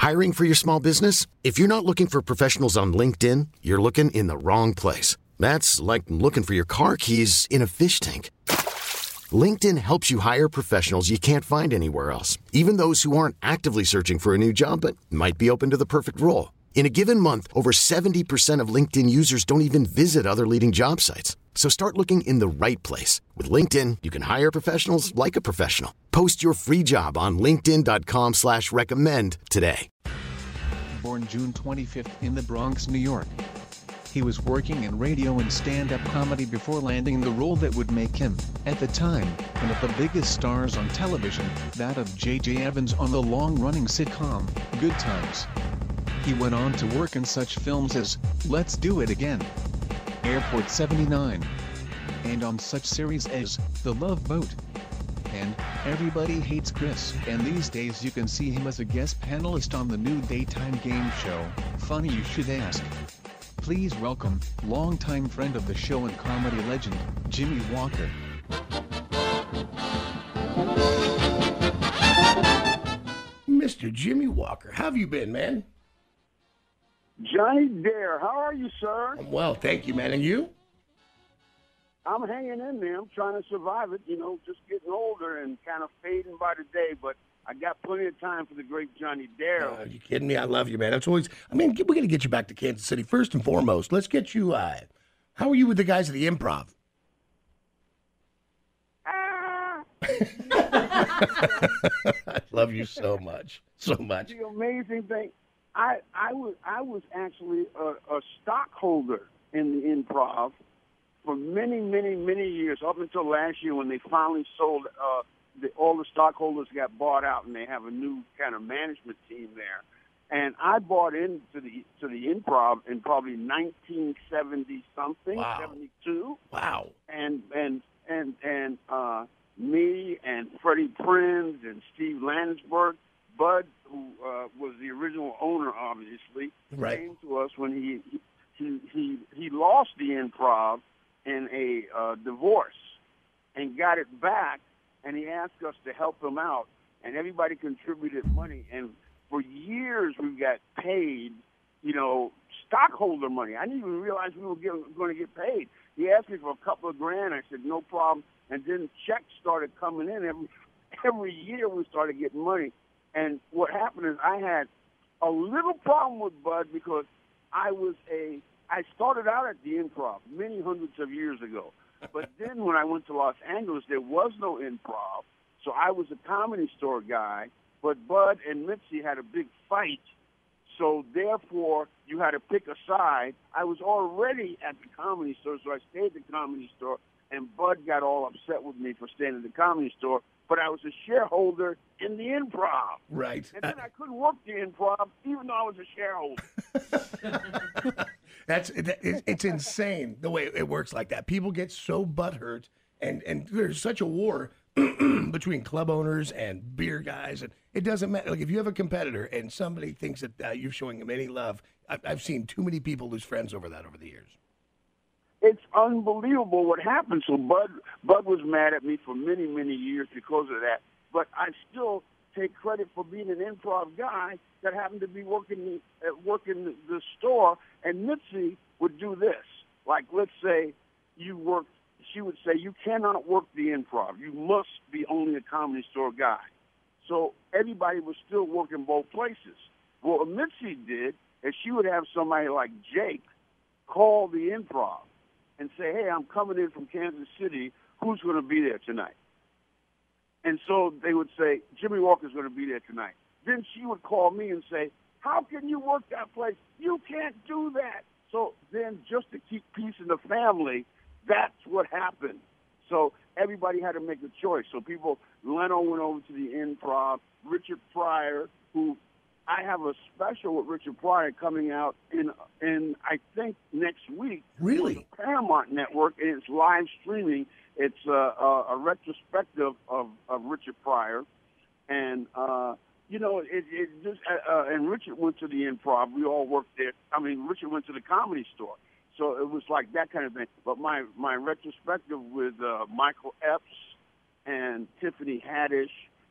Hiring for your small business? If you're not looking for professionals on LinkedIn, you're looking in the wrong place. That's like looking for your car keys in a fish tank. LinkedIn helps you hire professionals you can't find anywhere else, even those who aren't actively searching for a new job but might be open to the perfect role. In a given month, over 70% of LinkedIn users don't even visit other leading job sites. So start looking in the right place. With LinkedIn, you can hire professionals like a professional. Post your free job on linkedin.com/recommend today. Born June 25th in the Bronx, New York. He was working in radio and stand-up comedy before landing the role that would make him, at the time, one of the biggest stars on television, that of J.J. Evans on the long-running sitcom, Good Times. He went on to work in such films as Let's Do It Again, Airport 79, and on such series as The Love Boat and Everybody Hates Chris. And these days you can see him as a guest panelist on the new daytime game show, Funny You Should Ask. Please welcome, longtime friend of the show and comedy legend, Jimmie Walker. Mr. Jimmie Walker, how have you been, man? Johnny Dare, how are you, sir? I'm well, thank you, man. And you? I'm hanging in there. I'm trying to survive it, just getting older and kind of fading by the day, but I got plenty of time for the great Johnny Dare. Are you kidding me? I love you, man. It's always, we got to get you back to Kansas City. First and foremost, let's get you, how are you with the guys at the Improv? I love you so much, so much. The amazing thing, I was actually a stockholder in the Improv for many, many, many years, up until last year when they finally sold. All the stockholders got bought out, and they have a new kind of management team there. And I bought into the Improv in probably 1970 something, Wow. 72. Wow. And me and Freddie Prinz and Steve Landsberg, Bud, who was the original owner, obviously, Right. came to us when he lost the Improv in a divorce and got it back, and he asked us to help him out, and everybody contributed money, and for years we got paid, stockholder money. I didn't even realize we were going to get paid. He asked me for a couple of grand. I said, no problem. And then checks started coming in. Every year we started getting money. And what happened is I had a little problem with Bud because I started out at the Improv many hundreds of years ago. But then when I went to Los Angeles, there was no Improv. So I was a Comedy Store guy. But Bud and Mitzi had a big fight. So therefore, you had to pick a side. I was already at the Comedy Store, so I stayed at the Comedy Store. And Bud got all upset with me for staying at the Comedy Store. But I was a shareholder in the Improv. Right. And then I couldn't work the Improv, even though I was a shareholder. It's insane the way it works like that. People get so butthurt, and there's such a war between club owners and beer guys, and it doesn't matter. Like if you have a competitor and somebody thinks that you're showing them any love, I've seen too many people lose friends over that over the years. It's unbelievable what happened. So Bud was mad at me for many, many years because of that. But I still take credit for being an Improv guy that happened to be working the store. And Mitzi would do this. Like, let's say she would say, you cannot work the Improv. You must be only a Comedy Store guy. So everybody was still working both places. Well, what Mitzi did is she would have somebody like Jake call the Improv and say, hey, I'm coming in from Kansas City. Who's going to be there tonight? And so they would say, Jimmie Walker's going to be there tonight. Then she would call me and say, how can you work that place? You can't do that. So then just to keep peace in the family, that's what happened. So everybody had to make a choice. So Leno went over to the Improv. Richard Pryor, who I have a special with Richard Pryor coming out in I think next week. Really? On the Paramount Network, and it's live streaming. It's a retrospective of Richard Pryor, and it just and Richard went to the Improv. We all worked there. I mean, Richard went to the Comedy Store, so it was like that kind of thing. But my retrospective with Michael Epps and Tiffany Haddish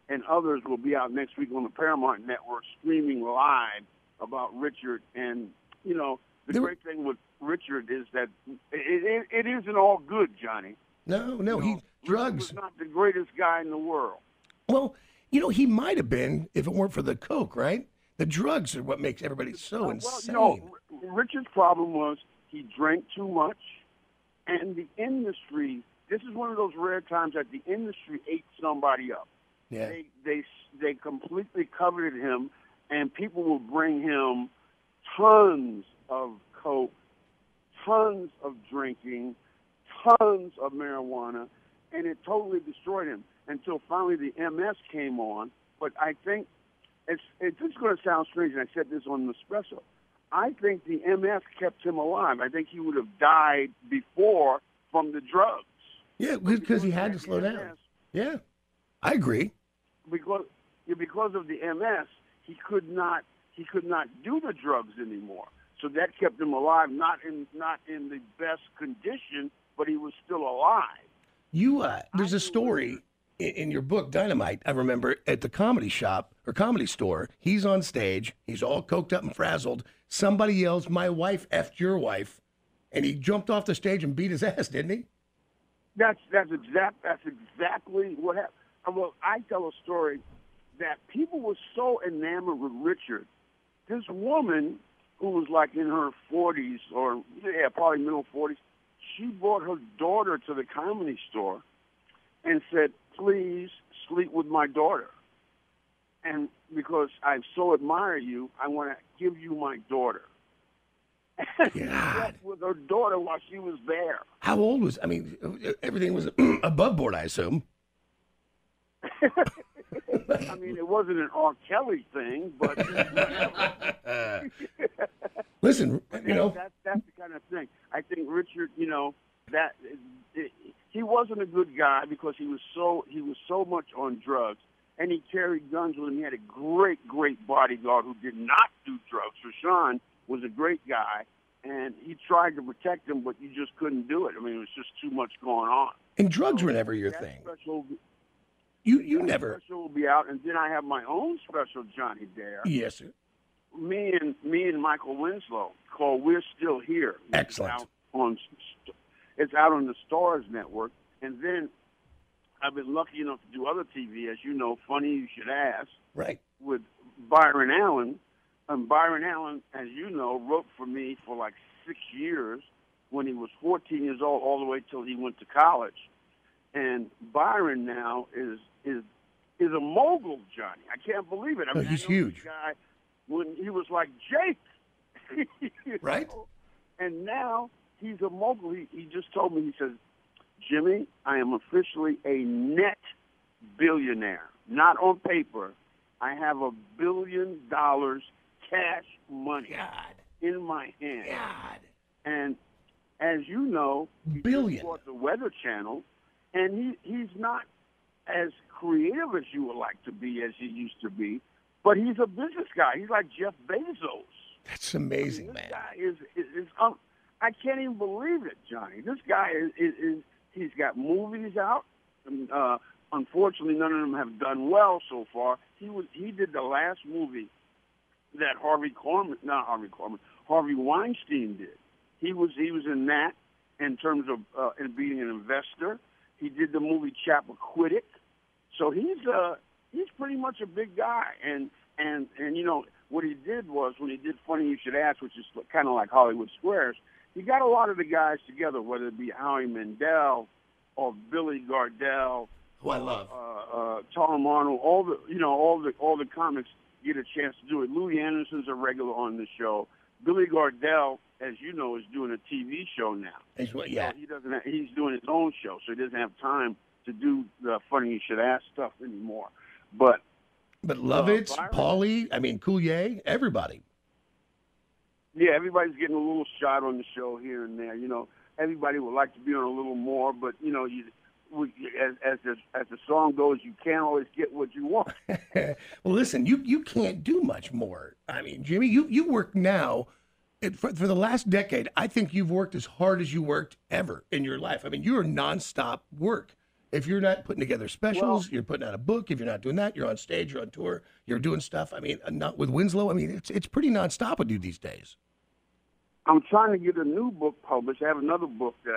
and others will be out next week on the Paramount Network screaming live about Richard. And, you know, the great thing with Richard is that it isn't all good, Johnny. No, he drugs. Richard was not the greatest guy in the world. Well, you know, he might have been if it weren't for the coke, right? The drugs are what makes everybody so insane. Well, you know, Richard's problem was he drank too much, and the industry. This is one of those rare times that the industry ate somebody up. Yeah. They completely coveted him, and people will bring him tons of coke, tons of drinking, tons of marijuana, and it totally destroyed him until finally the MS came on. But I think it's just going to sound strange, and I said this on the special. I think the MS kept him alive. I think he would have died before from the drugs. Yeah, because he had to slow down. Yeah, I agree. Because of the MS, he could not do the drugs anymore. So that kept him alive, not in the best condition, but he was still alive. There's a story in your book, Dynamite, I remember, at the comedy shop or comedy store. He's on stage. He's all coked up and frazzled. Somebody yells, "My wife effed your wife," and he jumped off the stage and beat his ass, didn't he? That's exactly what happened. Well, I tell a story that people were so enamored with Richard. This woman who was like in her 40s or probably middle 40s, she brought her daughter to the comedy store and said, "Please sleep with my daughter. And because I so admire you, I want to give you my daughter." And she slept with her daughter while she was there. How old was? I mean, everything was above board, I assume. I mean, it wasn't an R. Kelly thing, but listen, you know, that's the kind of thing. I think Richard, you know, he wasn't a good guy because he was so much on drugs, and he carried guns with him. He had a great bodyguard who did not do drugs. Rashawn was a great guy, and he tried to protect him, but you just couldn't do it. I mean, it was just too much going on. And drugs were never your thing. You never. Special will be out, and then I have my own special, Johnny Dare. Yes, sir. Me and Michael Winslow called "We're Still Here." Excellent. It's out on the Stars Network, and then I've been lucky enough to do other TV, as you know. Funny You Should Ask. Right. With Byron Allen. And Byron Allen, as you know, wrote for me for like 6 years when he was 14 years old, all the way till he went to college. And Byron now is a mogul, Johnny. I can't believe it. I mean, he's I know huge. this guy when he was like Jake, right? And now he's a mogul. He just told me, he says, "Jimmy, I am officially a net billionaire. Not on paper. I have $1 billion cash money in my hand." God. And as you know, he just bought the Weather Channel, and he's not as creative as you would like to be, as he used to be, but he's a business guy. He's like Jeff Bezos. That's amazing, this man. Guy is I can't even believe it, Johnny. This guy he's got movies out. And, unfortunately, none of them have done well so far. He did the last movie that Harvey Weinstein did. He was in that in terms of in being an investor. He did the movie Chappaquiddick. So he's pretty much a big guy. And you know what he did was, when he did Funny You Should Ask, which is kind of like Hollywood Squares, he got a lot of the guys together, whether it be Howie Mandel or Billy Gardell, who I love, Tom Arnold, all the comics get a chance to do it. Louis Anderson's a regular on the show. Billy Gardell, as you know, is doing a TV show now. Yeah. So he's doing his own show, so he doesn't have time to do the Funny You Should Ask stuff anymore. But Lovitz, Paulie, I mean, Coulier, everybody. Yeah, everybody's getting a little shot on the show here and there. You know, everybody would like to be on a little more, but you know, as the song goes, you can't always get what you want. Well, listen, you can't do much more. I mean, Jimmy, you work now. For the last decade, I think you've worked as hard as you worked ever in your life. I mean, you're nonstop work. If you're not putting together specials, you're putting out a book. If you're not doing that, you're on stage, you're on tour, you're doing stuff. I mean, not with Winslow. I mean, it's pretty nonstop with you these days. I'm trying to get a new book published. I have another book that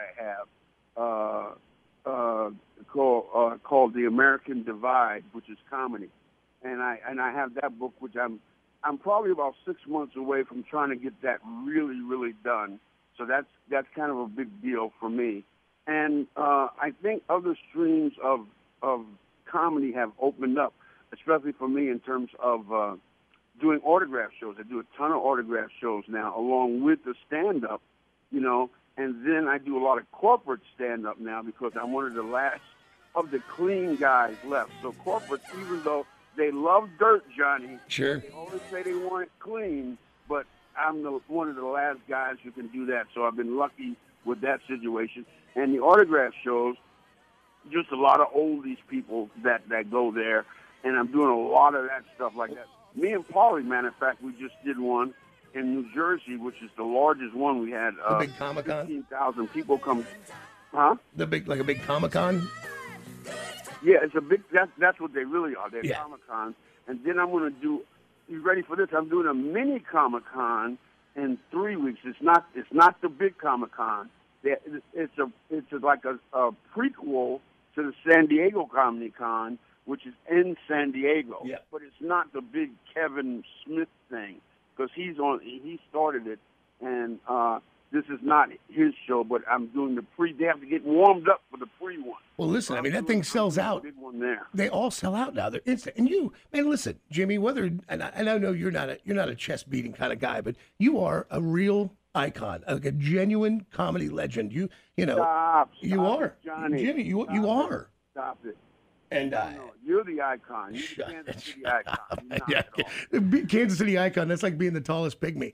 I have called The American Divide, which is comedy, and I have that book, which I'm probably about 6 months away from trying to get that really, really done. So that's kind of a big deal for me. And I think other streams of comedy have opened up, especially for me in terms of doing autograph shows. I do a ton of autograph shows now, along with the stand-up, you know, and then I do a lot of corporate stand-up now because I'm one of the last of the clean guys left. So corporate, even though they love dirt, Johnny, sure, they always say they want it clean, but I'm one of the last guys who can do that. So I've been lucky with that situation. And the autograph shows, just a lot of oldies people that go there, and I'm doing a lot of that stuff like that. Me and Paulie, matter of fact, we just did one in New Jersey, which is the largest one we had. The big Comic-Con? 15,000 people come. Huh? Like a big Comic-Con? Yeah, it's a big, that's what they really are. They're Yeah. Comic-Cons. And then I'm going to do, you ready for this? I'm doing a mini Comic-Con in 3 weeks. It's not the big Comic-Con. It's like a prequel to the San Diego Comedy Con, which is in San Diego. Yeah. But it's not the big Kevin Smith thing because he started it, and this is not his show. But I'm doing the pre. They have to get warmed up for the pre one. Well, listen, I mean, that thing sells out. Big one there. They all sell out now. They're instant. And you, man, listen, Jimmy, and I know you're not a chest beating kind of guy, but you are a real icon, like a genuine comedy legend. You know, Stop you are, it, Johnny. Jimmy. You are. Stop it. And No, you're the icon. You're the Kansas City icon. You're not yeah, at all. the Kansas City icon. That's like being the tallest pygmy.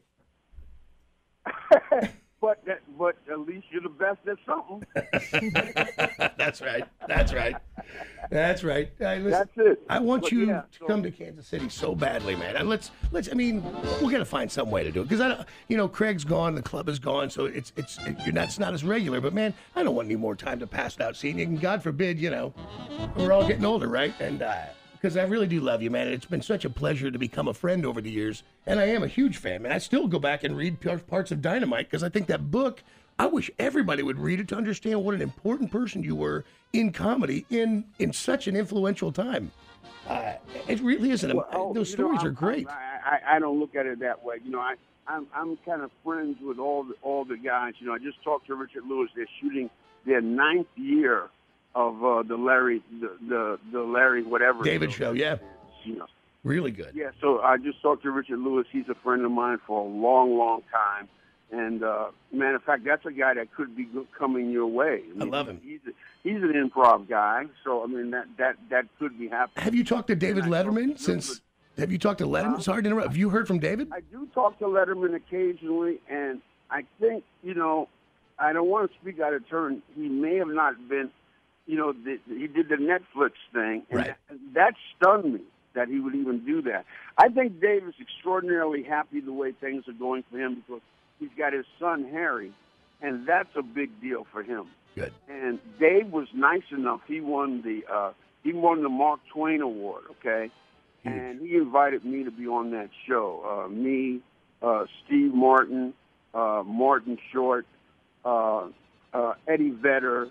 But at least you're the best at something. That's right. That's right. Hey, listen, That's it. I want But you yeah, to come to Kansas City so badly, man. And let's. I mean, we're gonna find some way to do it because I don't. You know, Craig's gone, the club is gone, so it's not as regular. But man, I don't want any more time to pass without seeing you. And God forbid, you know, we're all getting older, right? And because I really do love you, man. And it's been such a pleasure to become a friend over the years, and I am a huge fan, man. I still go back and read parts of Dynamite because I think that book. I wish everybody would read it to understand what an important person you were in comedy in such an influential time. It really isn't. Those stories are great. I don't look at it that way. You know, I'm kind of friends with all the guys. You know, I just talked to Richard Lewis. They're shooting their 9th year of the Larry whatever David show. Yeah, you know, really good. yeah. So I just talked to Richard Lewis. He's a friend of mine for a long, long time. And matter of fact, that's a guy that could be coming your way. I love him. He's an improv guy, so I mean that could be happening. Have you talked to David Letterman since? Have you talked to Letterman? Sorry to interrupt. Have you heard from David? I do talk to Letterman occasionally, and I think, you know, I don't want to speak out of turn. He may have not been, you know, he did the Netflix thing, and right. that stunned me that he would even do that. I think Dave is extraordinarily happy the way things are going for him because he's got his son, Harry, and that's a big deal for him. Good. And Dave was nice enough. He won the Mark Twain Award, okay? Huge. And he invited me to be on that show. Me, Steve Martin, Martin Short, Eddie Vedder,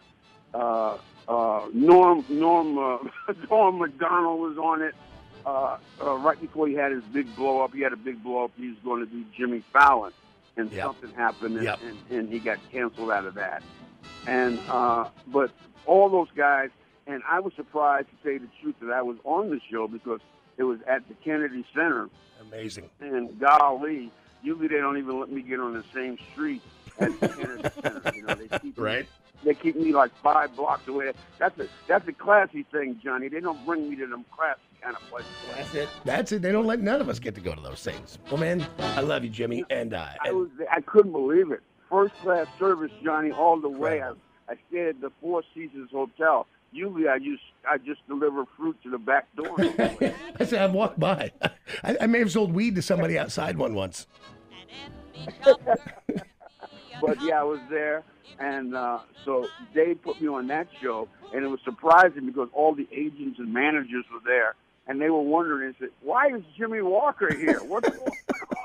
Norm Macdonald was on it. Right before he had his big blow-up, he had a big blow-up. He was going to do Jimmy Fallon. And something happened, and he got canceled out of that. And but all those guys, and I was surprised, to tell you the truth, that I was on the show because it was at the Kennedy Center. Amazing. And golly, usually they don't even let me get on the same street as the Kennedy Center. You know, they keep me like 5 blocks away. That's a classy thing, Johnny. They don't bring me to them classy kind of places. That's it. They don't let none of us get to go to those things. Well, man, I love you, Jimmy. And I couldn't believe it. First class service, Johnny, all the way. I stayed at the Four Seasons Hotel. Usually, I just deliver fruit to the back door. I said I've walked by. I may have sold weed to somebody outside one once. But yeah, I was there, and so Dave put me on that show, and it was surprising because all the agents and managers were there, and they were wondering, they said, "Why is Jimmy Walker here? What's going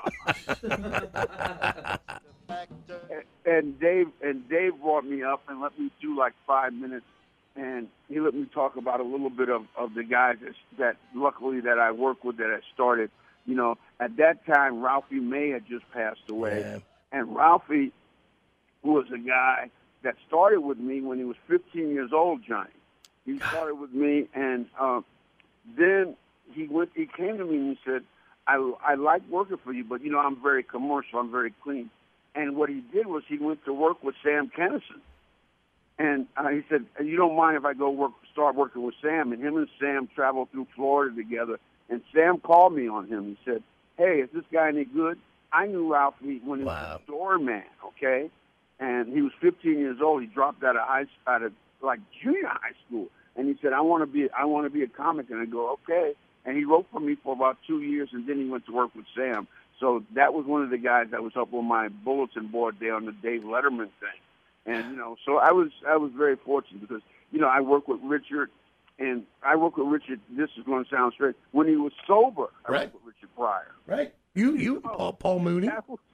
on?" and Dave brought me up and let me do like 5 minutes, and he let me talk about a little bit of the guys that luckily that I work with that I started. You know, at that time, Ralphie May had just passed away. Yeah. And Ralphie was a guy that started with me when he was 15 years old, Johnny. He started with me, and then he came to me and he said, I like working for you, but, you know, I'm very commercial. I'm very clean. And what he did was he went to work with Sam Kinison. And he said, you don't mind if I go start working with Sam? And him and Sam traveled through Florida together. And Sam called me on him. He said, hey, is this guy any good? I knew Ralphie when he was a doorman, okay? And he was 15 years old. He dropped out of like junior high school. And he said, I want to be a comic. And I go, okay. And he wrote for me for about 2 years, and then he went to work with Sam. So that was one of the guys that was up on my bulletin board there on the Dave Letterman thing. And, you know, so I was very fortunate because, you know, I work with Richard, and I work with Richard, this is going to sound strange, when he was sober, I worked with Richard Pryor. Right. You Paul Mooney.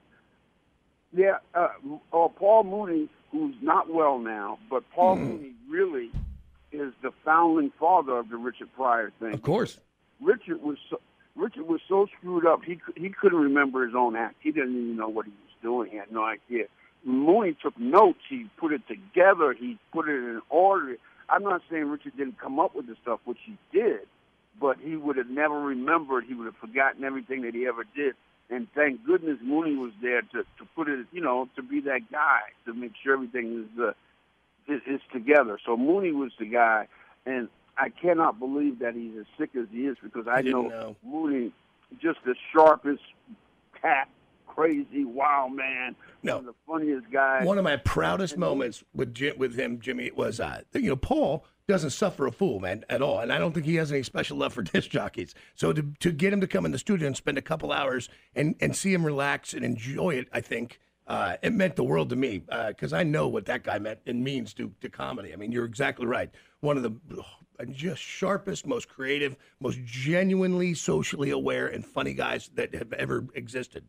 Yeah, Paul Mooney, who's not well now, but Paul Mooney really is the founding father of the Richard Pryor thing. Of course. Richard was so screwed up, he couldn't remember his own act. He didn't even know what he was doing. He had no idea. Mooney took notes. He put it together. He put it in order. I'm not saying Richard didn't come up with the stuff, which he did, but he would have never remembered. He would have forgotten everything that he ever did. And thank goodness Mooney was there to put it, you know, to be that guy, to make sure everything is together. So Mooney was the guy, and I cannot believe that he's as sick as he is because I know Mooney, just the sharpest cat, crazy, wild man, one of the funniest guys. One of my proudest moments with him, Jimmy, was, you know, Paul doesn't suffer a fool, man, at all. And I don't think he has any special love for disc jockeys. So to get him to come in the studio and spend a couple hours and see him relax and enjoy it, I think, it meant the world to me because I know what that guy meant and means to comedy. I mean, you're exactly right. One of the just sharpest, most creative, most genuinely socially aware and funny guys that have ever existed.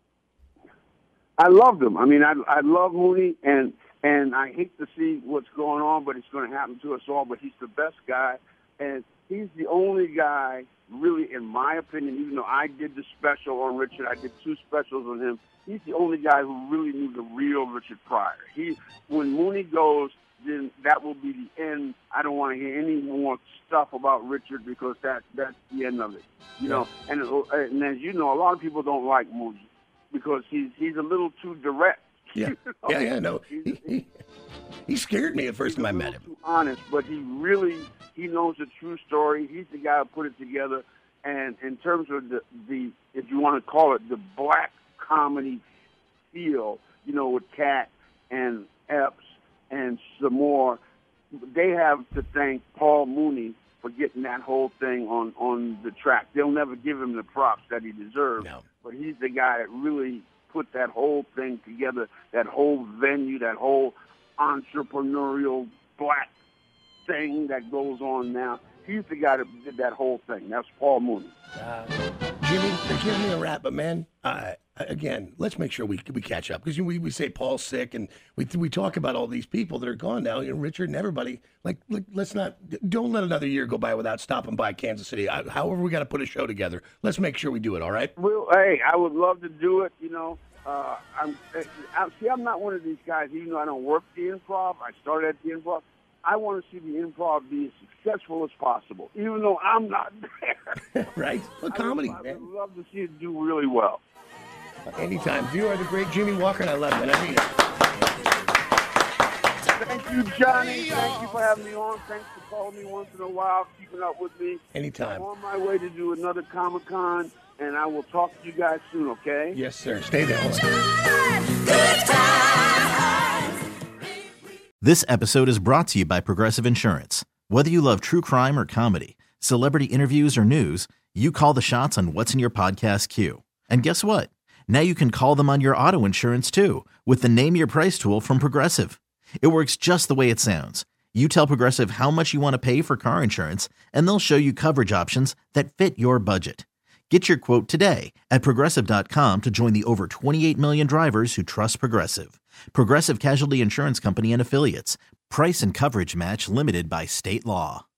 I loved him. I mean, I love Mooney, and I hate to see what's going on, but it's going to happen to us all. But he's the best guy, and he's the only guy, really, in my opinion, even though I did the special on Richard, I did 2 specials on him, he's the only guy who really knew the real Richard Pryor. When Mooney goes, then that will be the end. I don't want to hear any more stuff about Richard because that's the end of it. You know, and as you know, a lot of people don't like Mooney because he's a little too direct. Yeah, you know? No. He scared me at first time I met him. Too honest, but he knows the true story. He's the guy who put it together. And in terms of the if you want to call it the black comedy feel, you know, with Cat and Epps and some more, they have to thank Paul Mooney for getting that whole thing on the track. They'll never give him the props that he deserves, but he's the guy that really put that whole thing together, that whole venue, that whole entrepreneurial black thing that goes on now. He's the guy that did that whole thing. That's Paul Mooney. Jimmy, they're giving me a rap, but man, again, let's make sure we catch up because we say Paul's sick, and we talk about all these people that are gone now, you know, Richard and everybody. Like don't let another year go by without stopping by Kansas City. However, we got to put a show together. Let's make sure we do it. All right? Well, hey, I would love to do it. You know, I'm not one of these guys. Even though I don't work the Improv, I started at the Improv. I want to see the Improv be as successful as possible, even though I'm not there. Right? Well, comedy, man. I would love to see it do really well. Anytime. You are the great Jimmy Walker, and I love it. I mean, thank you, Johnny. Thank you for having me on. Thanks for calling me once in a while, keeping up with me. Anytime. I'm on my way to do another Comic-Con, and I will talk to you guys soon, okay? Yes, sir. Stay there. This episode is brought to you by Progressive Insurance. Whether you love true crime or comedy, celebrity interviews or news, you call the shots on what's in your podcast queue. And guess what? Now you can call them on your auto insurance too with the Name Your Price tool from Progressive. It works just the way it sounds. You tell Progressive how much you want to pay for car insurance, and they'll show you coverage options that fit your budget. Get your quote today at Progressive.com to join the over 28 million drivers who trust Progressive. Progressive Casualty Insurance Company and Affiliates. Price and coverage match limited by state law.